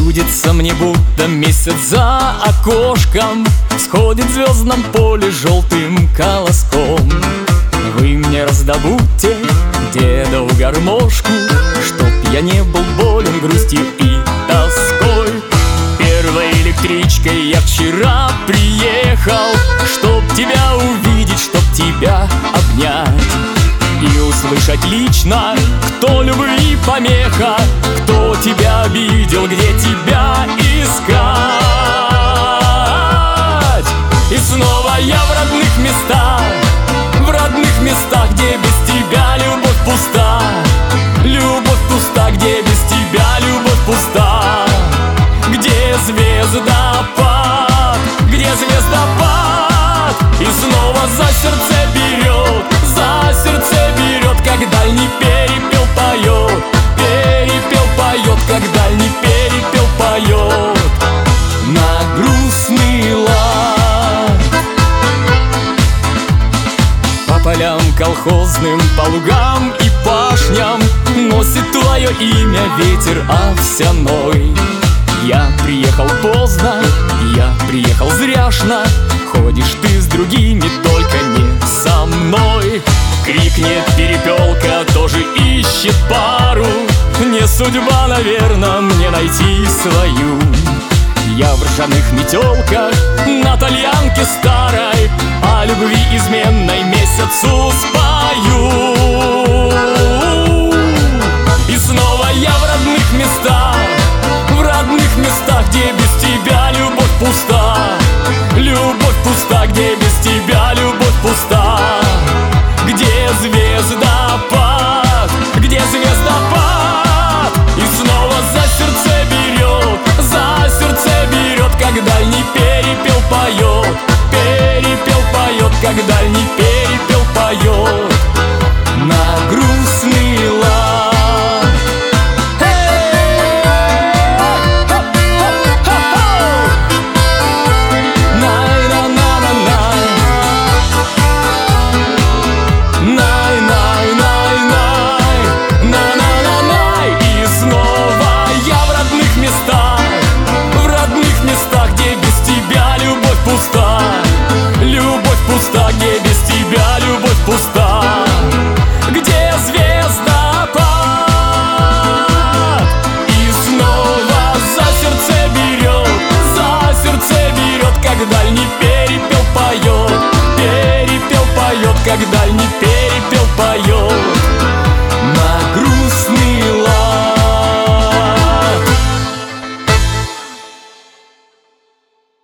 Чудится мне, будто месяц за окошком сходит в звездном поле желтым колоском. Вы мне раздобудьте дедову гармошку, чтоб я не был болен грустью и тоской. Первой электричкой я вчера приехал, чтоб тебя увидеть, чтоб тебя обнять и услышать лично, кто любви помеха, кто тебя обидел, где тебя искать. И снова я в родных местах, где без тебя любовь пуста. Любовь пуста, где без тебя любовь пуста. Где звездопад, где звездопад. И снова за сердце берет, как дальний перепел поет. Перепел поет, как дальний перепел поет. На грустный лад. По полям колхозным, по лугам и пашням носит твое имя ветер овсяной. Я приехал поздно, я приехал зряшно. Ходишь ты с другими, только не со мной. Крикнет перепелка, тоже ищет пару. Не судьба, наверное, мне найти свою. Я в ржаных метелках на тальянке старой о любви изменной месяцу спою. И снова я в родных местах, где без тебя любовь пуста. Любовь пуста, где без тебя любовь пуста. Где звездопад, где звездопад. И снова за сердце берет, как дальний перепел поет. Перепел поет, как дальний перепел поет. На грустный лад. Пуста, где звездопад. И снова за сердце берет, как дальний перепел поет. Перепел поет, как дальний перепел.